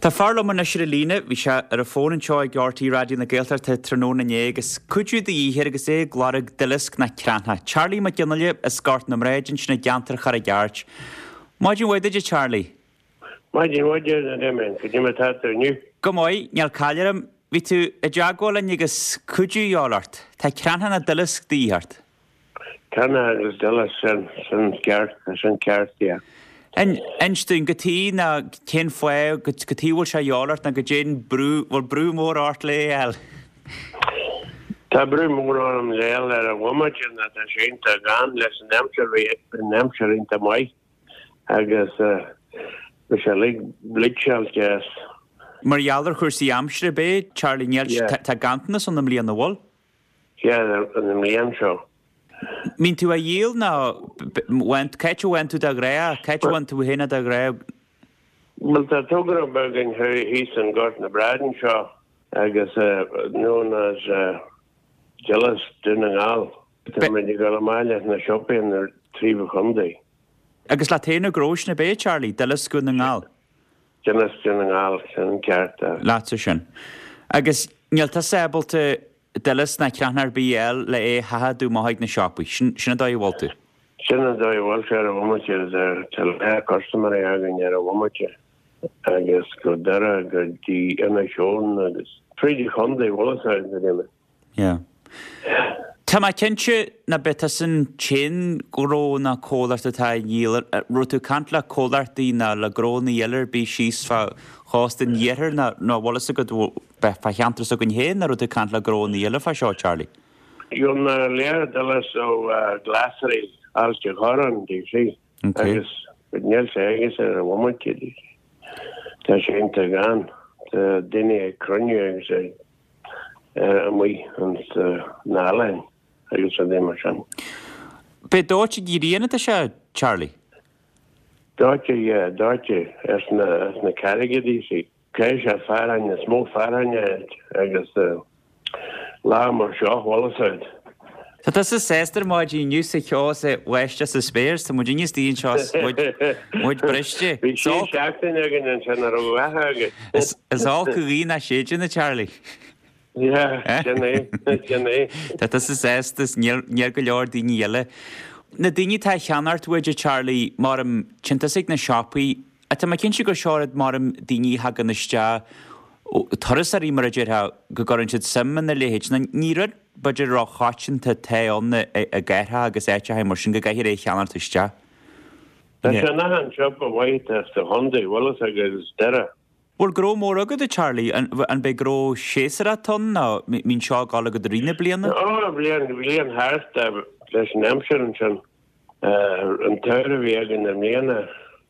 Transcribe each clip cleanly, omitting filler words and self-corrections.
Tá farla man na Sirlína, bhí se ar a fónin seo ag GRT Radio na Gaeltar te tróna négus cuiú de íhir agus é glárag dilisc na ceantha. Charlie McGinley a scart na mréidin sin na geantar char a geart. Máidin waididir Charlie? Máidin waidir na demen, go dime tátar nu. Go mói, neal cáilearm, bhí tú a deagóla agus cuiú eolart. Tá ceantha na dilisc díhart. Canna agus dilis san ceart, yeah. Einstún gotí na cén foiil gotí bhil se eolart na go dén brú mór ort le eil. Tá brú mór am leil ar a bhamaidin na tá sénta gan leis an nemsir inta mai agus bhí se blitseal gas. Mar ealar chuirsaí amsre bé, Charlie Niel tá gantna son am líon na bhil? Yeah, an líon seo. Mín tú a dhéal ná caiitú went tú da gréa, caiitú went tú héna da gréa? Well, tá tugur an bergin hís an gort na Braden seo agus known as jealous dun an gal. Tá mé go amáile na shopping ar tríomh chundé. Agus le téanú grós na bé, Charlie, dilis go na ngáil? Jealous dun an gal sin ceart. Láta sin. Agus níl tá sébalta dilis na ceannar BL le é hathadú máhaid na shoppaí. Sinna dá i bhiltu? Sinna dá i bhil ar a bhamaite ar tal customer agan ar a bhamaite agus go dara go dí ina seón agus trídí chundé bholasáid na déime. Yeah. Tá má cinse na betasan chin gró na códart atá dílar rutú cant le códartaí na le gróna dhéalar bí síos fa chástin dhéar na bhlas a go fa cheantras a gon héin na rutú cant le gróna dhéalar fa seo, Charlie? Jón léir dalas ó glasarí alste choran dí sí. Agus níl sé agus ar a bhamaite dí. Tá sé inta gan. Tá duine crunne agus mui an nálain. Agus a dé mar sin. Be dáte gíríana a se, Charlie? Dáte as na carrigadí sí. Cé se fearraine, smó fearraine agus lá mar seo bholasáid. Tá tá sa séster máidí nniu sa cheo sa weiste sa spéir, sa muidir níos tíon seo muid briste. Bhí sí seachtain agan an sin ar a bhethe agan. Is á go rí na séidir na Charlie? Yeah, genné. Tá sa séstas níor go leor daoine eile. Na daoine tá cheanart uide, Charlie, mar am tintasig na shoppaí, a tá cinn si go seirad mar am daoine hagan iste thuras a rímar a dtíir go gorann siad simman na léhéid na níad beidir rá cháin tá taonna a gceithe agus éite ha mar sin go gaiithir é cheanart iste. Tá sé nachan siop a bhaid as do Hyundai bhlas agus deire. Bhil gró mór agad a Charlie an be gró séasar a ton ná mín seo gála go rína blianana? Blian háart leis an amsir an sin an teire bhí agan na mléana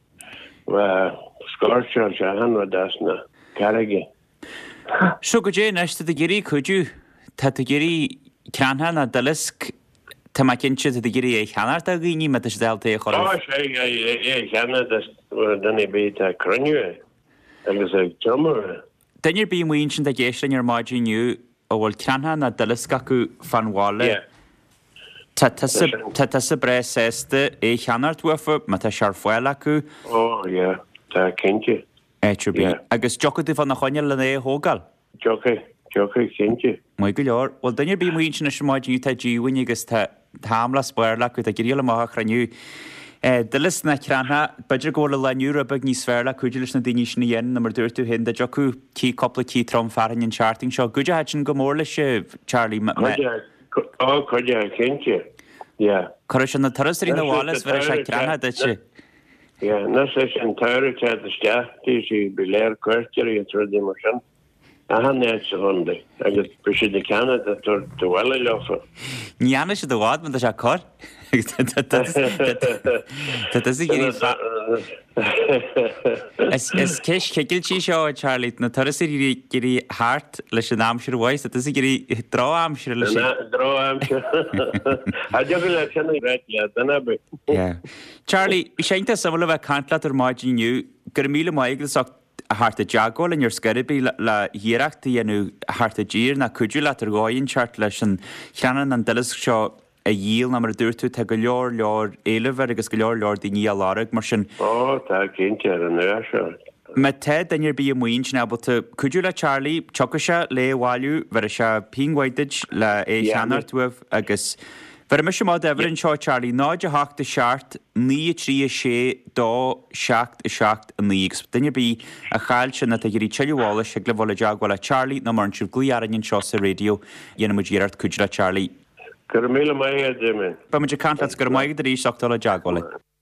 scoirteáil se hanha das na carige. Seo go dé neiste a géirí chuidú tá a géirí ceantha na dilisc tá má cinse a géirí é cheanart a gíní me is delta é choir. sé cheanna duna bé tá cruniú agus ag drummer. Dainir bí muon sin a géisrin ar máidíniu ó bhfuil ceantha na dilisc acu fanháile. Tá sa bre sésta é cheanart ufa me tá sear foiil acu. Tá cinnte. Éitir bí. Agus jogadú fan na choine le é hógal? Jocha cinnte. Mu go leor, bhil dainir bí muon sin na máidíniu tá ddíhain agus támla spáir le chu a gírile máth chraniu. Dilis na ceantha beidir ggóla leniu a bag ní sfeirla chuidir na daoine sin dhéan na mar dúirtú hin de jocu cí coppla cí trom farin in charting seo. Guide hat sin go mór leis Charlie? Chuide cinnte. Chir sin na tarsaí na bhálas bhar sé ceantha duite. Na sé an teire te a steachtaí sí be léir cuairteir a trudí mar sin. A hannéid sa Hyundai agus be si de Canada do bhile lefa. Níana sé do bhád man a se cór? Is ceis ceigiltí seo, Charlie, na tarsaí gurí háart leis an amsir bhais, a is gurí drá amsir lei sin. Drá amsir. A deagadh le cena réit le dana be. Charlie, sénta samla bheith cantla ar máidíniu, gur míle maigus a harta deagóil in ar scaribí le hiarachta dhéanú harta dír na cuidiú le ar gáin seart leis an cheanan an dilis seo a díal na mar dúirtú te go leor éilehar agus go leor daoine a lárag mar sin. Tá cinnte ar an nuair seo. Me te dainir bí muoin snábalta cuiú le Charlie tucha le bháilú ver se pinghaidid le é seanartmh agus ver me sem má erin seo Charlie náid a hacht a seart ní trí sé dó seacht a seacht a nígus. Daine bí a chail sin na a gurí tehála se le bhla deagháil le Charlie na mar siú glíaran seo sa radio dhéanam ddíart cuiú le Charlie. Gur mí mai a d Ba mu cantlas gur maiid a rí seachtála deaghála.